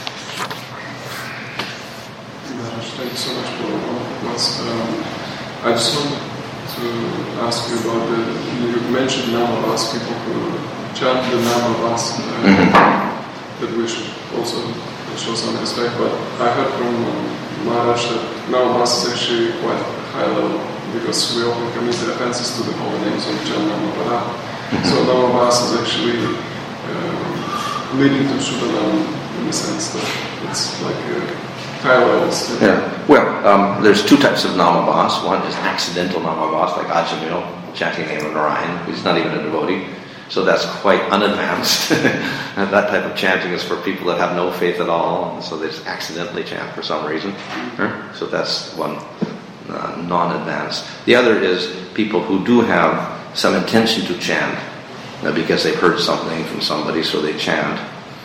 Thank you so much for all of us. I just wanted to ask you about you mentioned Namavas, people who chant the Namavas. That we should also show some respect, but I heard from Maharaj that Namavas is actually quite high level because we often commit offenses to the holy names of Jan Namavara. So Namavas is actually leading to Shuddhanam in the sense that it's like a high level step. Yeah. Well, there's two types of Namavas. One is accidental Namavas, like Ajamil, chanting the name of Narayan. He's not even a devotee. So that's quite unadvanced. That type of chanting is for people that have no faith at all, and so they just accidentally chant for some reason. So that's one non-advanced. The other is people who do have some intention to chant because they've heard something from somebody, so they chant.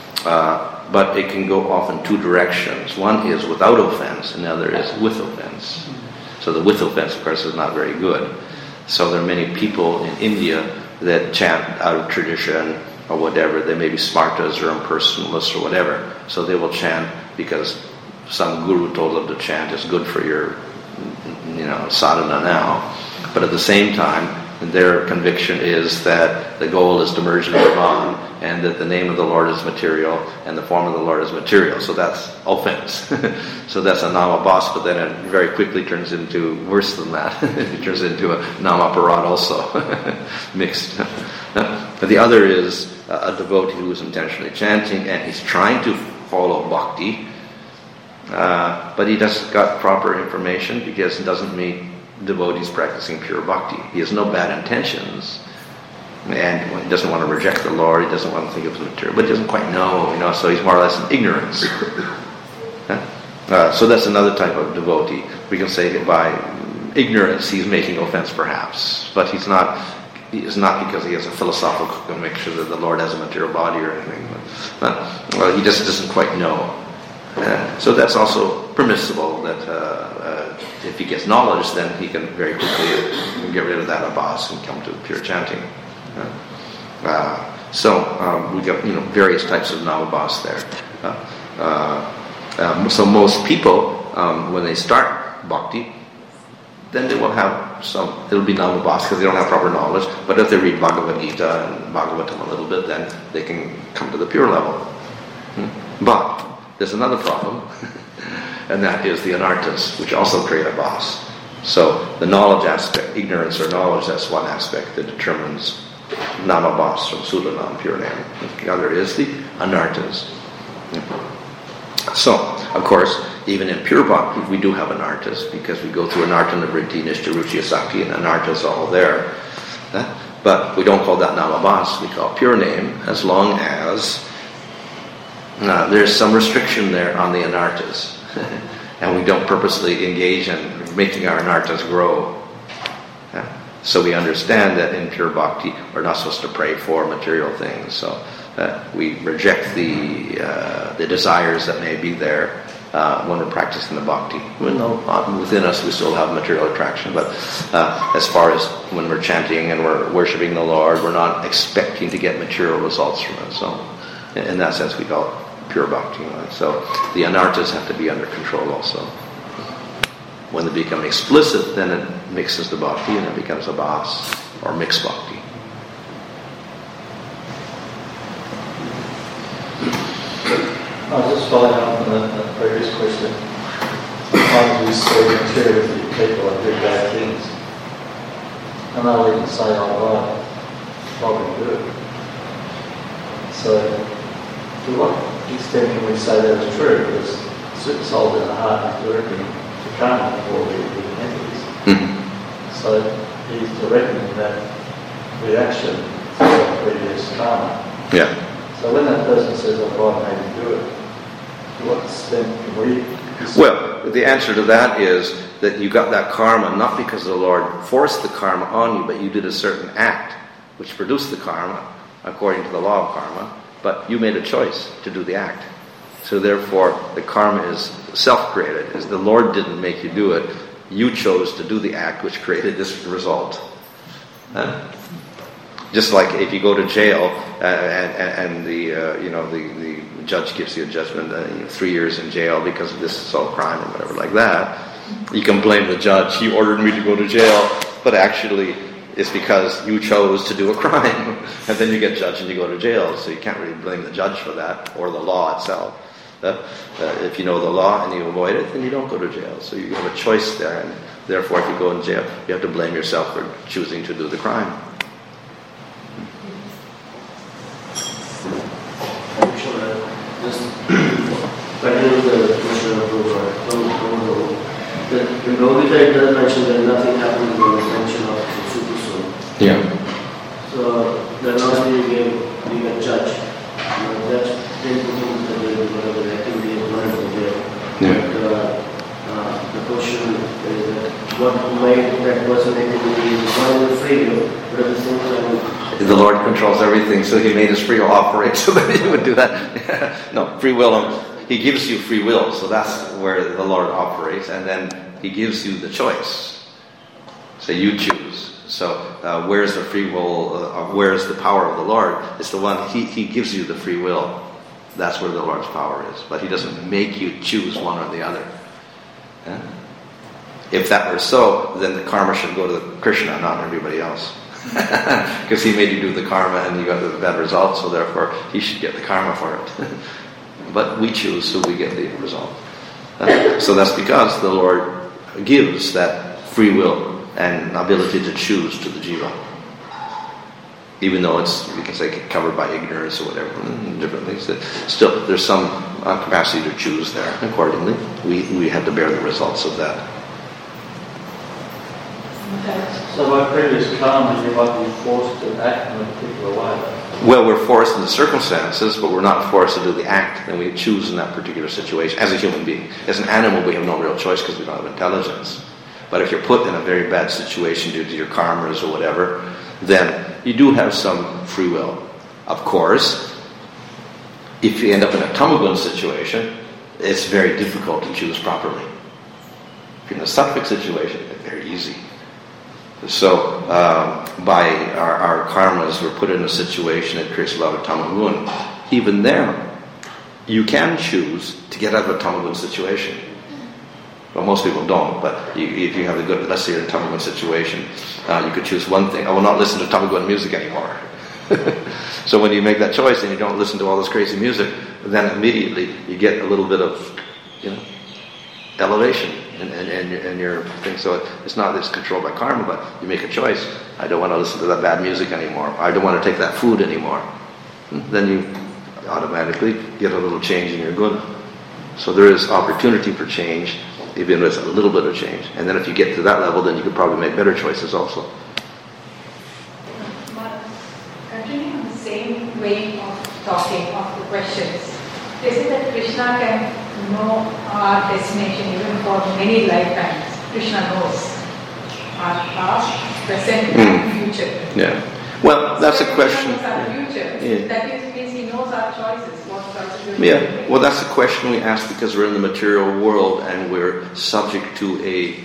But it can go off in two directions. One is without offense, and the other is with offense. So the with offense, of course, is not very good. So there are many people in India that chant out of tradition or whatever. They may be smartas or impersonalists or whatever. So they will chant because some guru told them to chant. It's good for your, sadhana now. But at the same time, their conviction is that the goal is to merge in Brahman, and that the name of the Lord is material and the form of the Lord is material. So that's offense. So that's a Namabhas, but then it very quickly turns into worse than that. It turns into a Namaparat also, mixed. But the other is a devotee who is intentionally chanting and he's trying to follow bhakti, but he doesn't got proper information because he doesn't meet devotees practicing pure bhakti. He has no bad intentions, and he doesn't want to reject the Lord. He doesn't want to think of the material, but he doesn't quite know. So he's more or less in ignorance. So that's another type of devotee. We can say that by ignorance he's making offense, perhaps, but he's not. He is not because he has a philosophical conviction that the Lord has a material body or anything. But he just doesn't quite know. So that's also permissible that if he gets knowledge, then he can very quickly get rid of that abhas and come to pure chanting. So we got various types of namabhas there. So most people, when they start bhakti, then they will have it'll be namabhas because they don't have proper knowledge. But if they read Bhagavad Gita and Bhagavatam a little bit, then they can come to the pure level. But there's another problem, and that is the anarthas, which also create a bhas. So the knowledge aspect, ignorance or knowledge, that's one aspect that determines namabhas from Sudanam, pure name. The other is the anarthas. So, of course, even in pure bhakti, we do have anarthas, because we go through anartha, nivritti, nishta, ruchi, asakti, and anarthas all there. But we don't call that namabhas, we call pure name, as long as there's some restriction there on the anarthas. And we don't purposely engage in making our anarthas grow. So we understand that in pure bhakti, we're not supposed to pray for material things. So we reject the desires that may be there when we're practicing the bhakti. Even though within us we still have material attraction, but as far as when we're chanting and we're worshipping the Lord, we're not expecting to get material results from it. So in that sense, we call it pure bhakti. So the anarthas have to be under control also. When they become explicit, then it mixes the bhakti and it becomes a bhas, or mixed bhakti. I was just following up on the previous question. Sometimes we see materialistic people and do bad things. And they'll even say, right, probably good. So, to what extent can we say that is true? Because the soul in the heart is directing to karma for the entities. Mm-hmm. So he's directing that reaction to the previous karma. Yeah. So when that person says, God made me do it, to what extent can we Well, the answer to that is that you got that karma not because the Lord forced the karma on you, but you did a certain act which produced the karma according to the law of karma, but you made a choice to do the act. So therefore, the karma is self-created. As the Lord didn't make you do it, you chose to do the act which created this result. Just like if you go to jail and the judge gives you a judgment, 3 years in jail because of this assault crime or whatever like that, you can blame the judge. He ordered me to go to jail, but actually it's because you chose to do a crime, and then you get judged and you go to jail. So you can't really blame the judge for that or the law itself. If you know the law and you avoid it, then you don't go to jail. So you have a choice there, and therefore if you go in jail, you have to blame yourself for choosing to do the crime. Just continuing the question of the Bhagavad Gita, it does mention that nothing happens with the mention of the super soul. Yeah. So the analogy being a judge, that's the activity is not there. Yeah. But the question is that what made that person activity is one of the free will, but at the same time the Lord controls everything, so He made His free will operate so that He would do that. No, free will, He gives you free will, so that's where the Lord operates, and then He gives you the choice. So you choose. So where's the free will, where's the power of the Lord? It's the one, He gives you the free will. That's where the Lord's power is. But He doesn't make you choose one or the other. Yeah? If that were so, then the karma should go to Krishna, not everybody else. Because He made you do the karma and you got the bad result, so therefore He should get the karma for it. But we choose, so we get the result. So that's because the Lord gives that free will and ability to choose to the jiva. Even though it's, you can say, covered by ignorance or whatever, different things, still there's some capacity to choose there. Accordingly, we have to bear the results of that. So by previous karma, you might be forced to act in a particular way. Well, we're forced in the circumstances, but we're not forced to do the act, and we choose in that particular situation as a human being. As an animal, we have no real choice because we don't have intelligence. But if you're put in a very bad situation due to your karmas or whatever, then you do have some free will. Of course, if you end up in a tamagun situation, it's very difficult to choose properly. If you're in a sattvic situation, it's very easy. So, by our karmas, we're put in a situation that creates a lot of tamagun. Even there, you can choose to get out of a tamagun situation. Well, most people don't, but if you have a good, let's say you're in a tamagun situation, you could choose one thing. I will not listen to tamagun music anymore. So when you make that choice and you don't listen to all this crazy music, then immediately you get a little bit of, elevation in your thing. So it's not that it's controlled by karma, but you make a choice. I don't want to listen to that bad music anymore. I don't want to take that food anymore. Then you automatically get a little change in your good. So there is opportunity for change, even with a little bit of change. And then if you get to that level, then you could probably make better choices also. Continuing on the same way of talking, of the questions, is it that Krishna can know our destination even for many lifetimes? Krishna knows our past, present, and future. Yeah. Well, that's a question. Krishna knows our future. Yeah. That means He knows our choices. What choices Yeah, well, that's the question we ask because we're in the material world and we're subject to a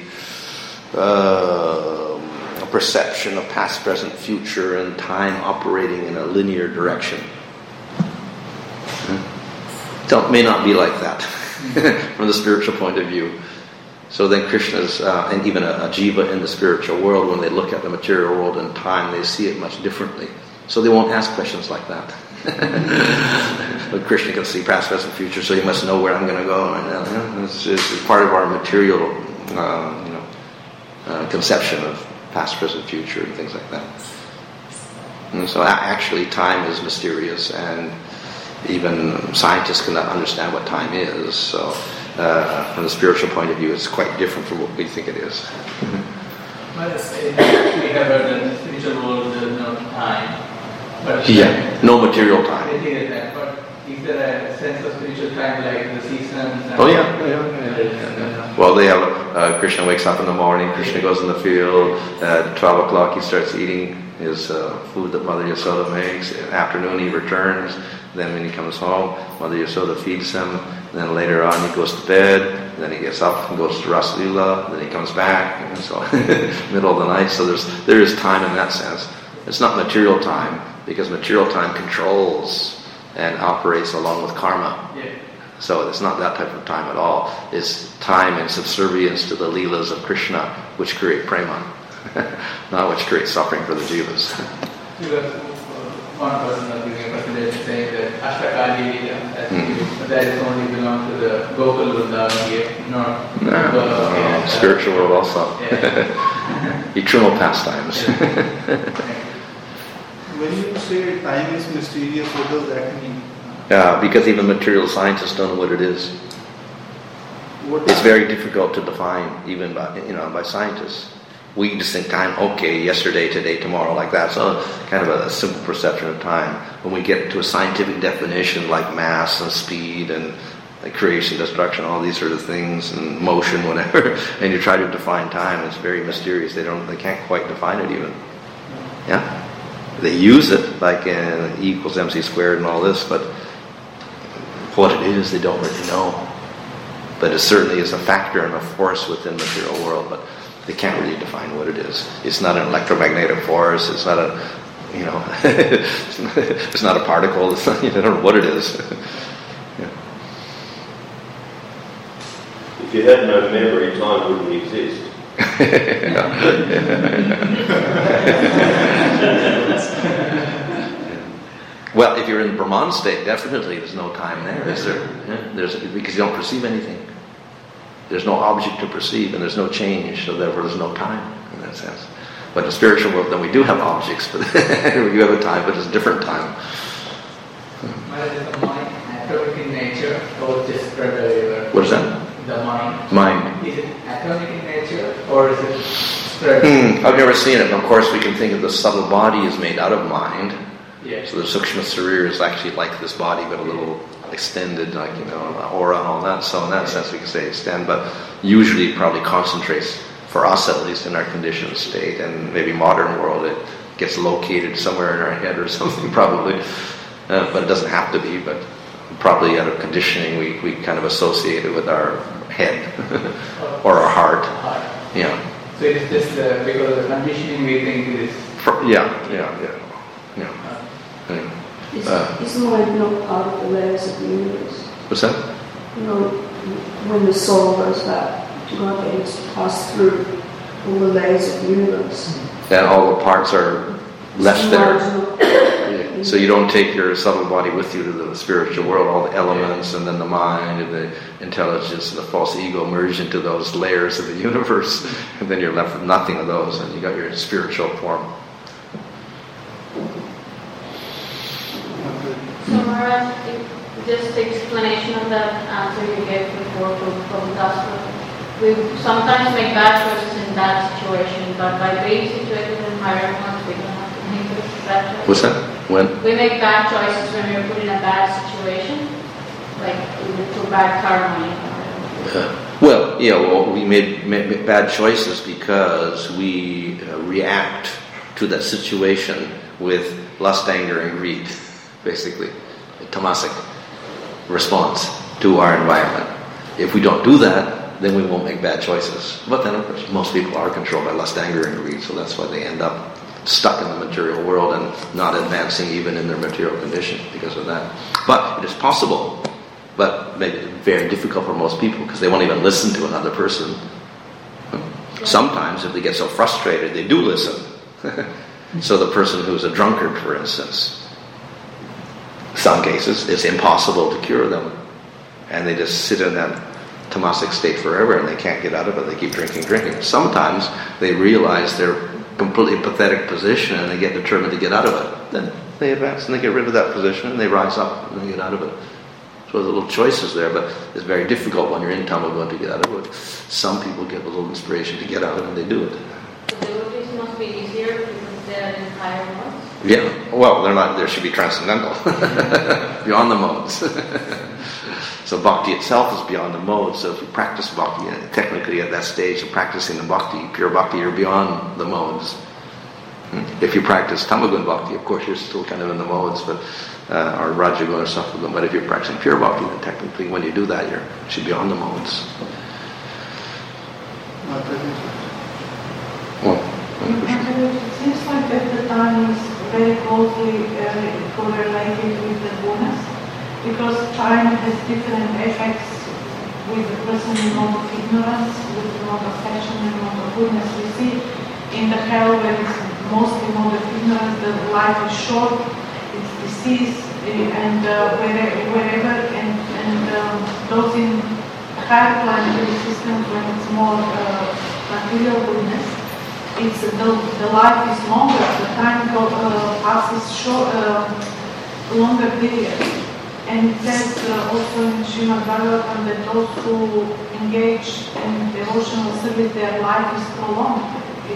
perception of past, present, future, and time operating in a linear direction. May not be like that from the spiritual point of view. So then Krishna's, and even a jiva in the spiritual world, when they look at the material world and time, they see it much differently. So they won't ask questions like that. But Krishna can see past, present, future, so he must know where I'm going to go. And it's part of our material, conception of past, present, future, and things like that. And so actually, time is mysterious, and even scientists cannot understand what time is. So, from the spiritual point of view, it's quite different from what we think it is. Well, we have heard in the spiritual world there is no time. But no material time. But is there a sense of spiritual time like the seasons? And Yeah. Well, they have Krishna wakes up in the morning. Krishna goes in the field. At 12 o'clock, he starts eating his food that Mother Yasoda makes. In the afternoon, he returns. Then when he comes home, Mother Yasoda feeds him. Then later on, he goes to bed. Then he gets up and goes to Rasa Leela. Then he comes back. And so, middle of the night. So there is time in that sense. It's not material time, because material time controls and operates along with karma. Yeah. So it's not that type of time at all. It's time in subservience to the leelas of Krishna, which create prema, not which create suffering for the jivas. One person was giving a presentation saying that Ashtakali Leela, that is only belong to the Gokul Vrindavan here, spiritual world also. Yeah. Eternal pastimes. When you say time is mysterious, what does that mean? Because even material scientists don't know what it is. It's very difficult to define, even by scientists. We just think time, okay, yesterday, today, tomorrow, like that. So kind of a simple perception of time. When we get to a scientific definition like mass and speed and like creation, destruction, all these sort of things, and motion, whatever, and you try to define time, it's very mysterious. They can't quite define it even. Yeah? They use it like in E equals MC squared and all this, but what it is, they don't really know. But it certainly is a factor and a force within the material world, but they can't really define what it is. It's not an electromagnetic force. It's not a, it's not a particle. It's not, they don't know what it is. Yeah. If you had no memory, time wouldn't exist. Well, if you're in the Brahman state, definitely there's no time there, is there? Yeah, because you don't perceive anything. There's no object to perceive, and there's no change, so therefore there's no time in that sense. But in the spiritual world, then we do have objects, but we do have a time, but it's a different time. Is the mind atomic in nature or just spread everywhere? What is that? The mind. Mind. Is it atomic in nature or is it spread? I've never seen it. Of course, we can think of the subtle body is made out of mind. Yeah. So the Sukshma Sarir is actually like this body, but a little extended, like, aura and all that. So in that sense, we can say extend, but usually it probably concentrates, for us at least, in our conditioned state, and maybe modern world, it gets located somewhere in our head or something, probably. But it doesn't have to be, but probably out of conditioning, we kind of associate it with our head or our heart. Yeah. So it's just because of the conditioning we think it is. Yeah. Is mind not part of the layers of the universe? What's that? When the soul goes back to God, it has to pass through all the layers of the universe. And all the parts are left there. So you don't take your subtle body with you to the spiritual world, all the elements and then the mind and the intelligence and the false ego merge into those layers of the universe, and then you're left with nothing of those, and you got your spiritual form. So Maharaj, just explanation of that answer you gave before from Gospel. We sometimes make bad choices in that situation, but by being situated in higher ones, we don't have to make those bad choices. What's that? When? We make bad choices when we're put in a bad situation, like through bad karma. We made bad choices because we react to that situation with lust, anger, and greed, basically. A tamasic response to our environment. If we don't do that, then we won't make bad choices. But then, of course, most people are controlled by lust, anger, and greed, so that's why they end up stuck in the material world and not advancing even in their material condition because of that. But it is possible, but maybe very difficult for most people because they won't even listen to another person. Sometimes if they get so frustrated, they do listen. So the person who's a drunkard, for instance, some cases it's impossible to cure them, and they just sit in that tamasic state forever and they can't get out of it. They keep drinking. Sometimes they realize their completely pathetic position and they get determined to get out of it. Then they advance and they get rid of that position and they rise up and they get out of it. So there's little choices there, but it's very difficult when you're in Tamaguna to get out of it. Some people get a little inspiration to get out of it and they do it. The devotees must be easier because they're in higher ones? Yeah, well, they're not. There should be transcendental, beyond the modes. So bhakti itself is beyond the modes. So if you practice bhakti, technically at that stage of practicing the bhakti, pure bhakti, you're beyond the modes. If you practice tamagun bhakti, of course, you're still kind of in the modes, but or rajaguna or sattvagun. But if you're practicing pure bhakti, then technically, when you do that, you should be on the modes. Well, it seems like at the time is very closely correlated with the gunas, because time has different effects with the person in mode of ignorance, with the mode of passion and mode of goodness. We see in the hell where it's mostly mode of ignorance, the life is short, it's disease, and wherever, and those in higher planetary systems when it's more material goodness, it's the life is longer, the time passes short, longer period. And it says also in Srimad Bhagavatam that those who engage in devotional service, their life is prolonged.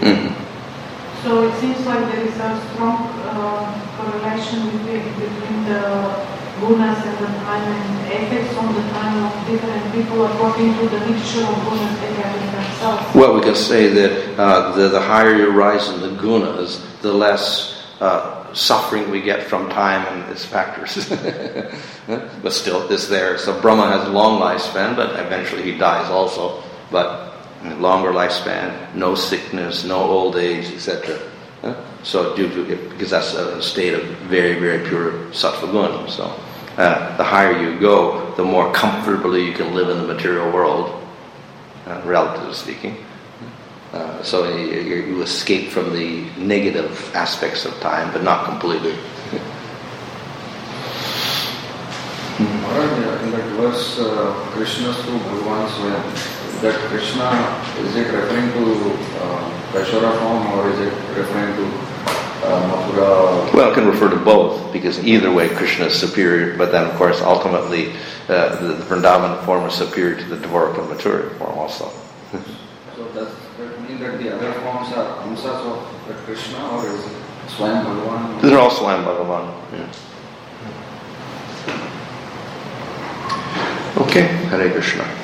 So it seems like there is a strong correlation between the gunas and the time and effects on the time of different people according to the mixture of gunas they have in themselves. Well, we can say that the higher you rise in the gunas, the less suffering we get from time and its factors. But still, it's there. So Brahma has a long lifespan, but eventually he dies also. But longer lifespan, no sickness, no old age, etc. So because that's a state of very, very pure sattva guna. So the higher you go, the more comfortably you can live in the material world, relatively speaking. So you escape from the negative aspects of time, but not completely. In that verse, Krishna to Bhagavan Swayam, that Krishna, is it referring to Kashara form or is it referring to Mathura? Well, it can refer to both, because either way Krishna is superior, but then of course ultimately the Vrindavan form is superior to the Dvaraka Mathura form also. So does that mean that the other forms are amsas of Krishna, or is it Swayam Bhagavan? They're all Swayam Bhagavan. Yeah. Okay, Hare Krishna.